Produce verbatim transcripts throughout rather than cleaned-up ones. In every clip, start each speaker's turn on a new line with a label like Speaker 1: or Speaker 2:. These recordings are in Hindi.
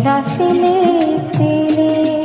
Speaker 1: ढोला सिले सिले।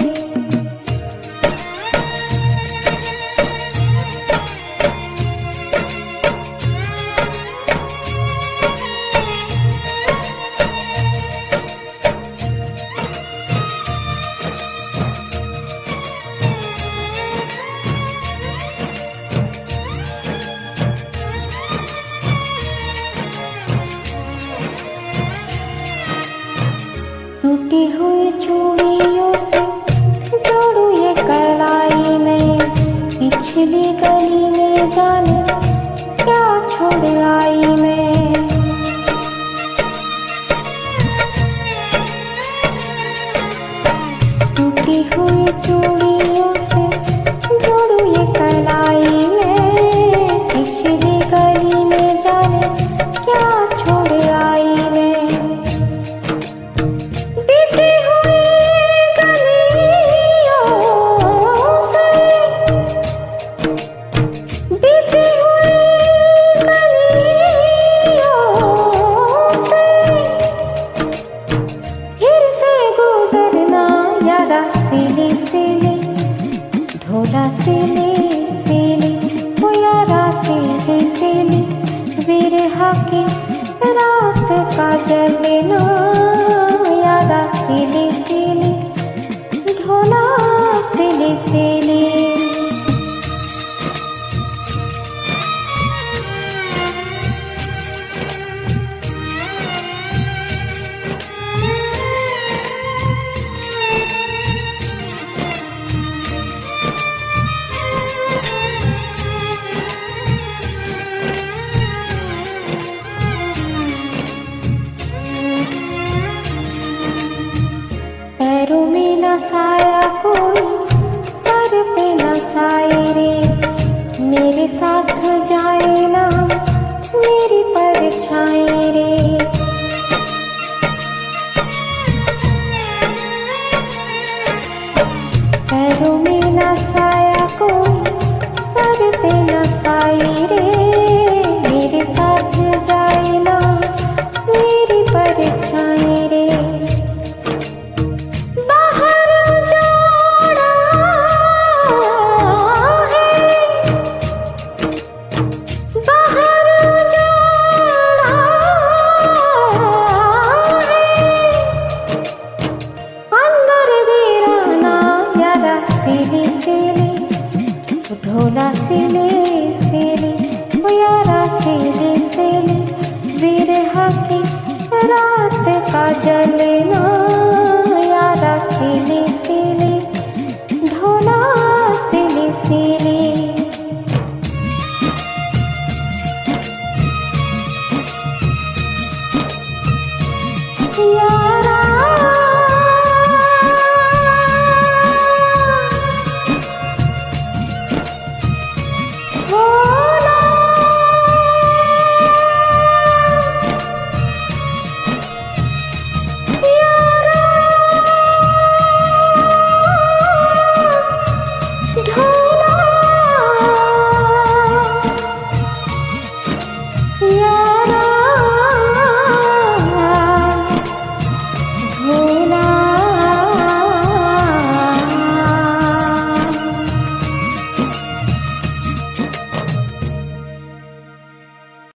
Speaker 1: टूटी हुई चूड़ियों से जोड़ू ये कलाई में, पिछली गली में जाने क्या छोड़ आई मैं। टूटी हुई चूड़ियों से जोड़ू ये कलाई में, पिछली गली में जाने क्या छोड़ आई मैं। सिले सिले ढोला सिले सिले ओ यारा सिले सिले, बिरहा की रात का जलना यारा सिले सिले ढोला सिले सिले। पैरों में न साया कोई, सर पे न साए रे, मेरे साथ जाए ना मेरी परछाई रे। पैरों में न साया कोई, सर पे न साए रे, मेरे साथ जाए ना मेरी परछाई रे। सिले सिले ढोला सिले सिले ओ यारा सिले सिले, बिरहा की रात का जलना यारा सिले सिले ढोला सिले सिले। या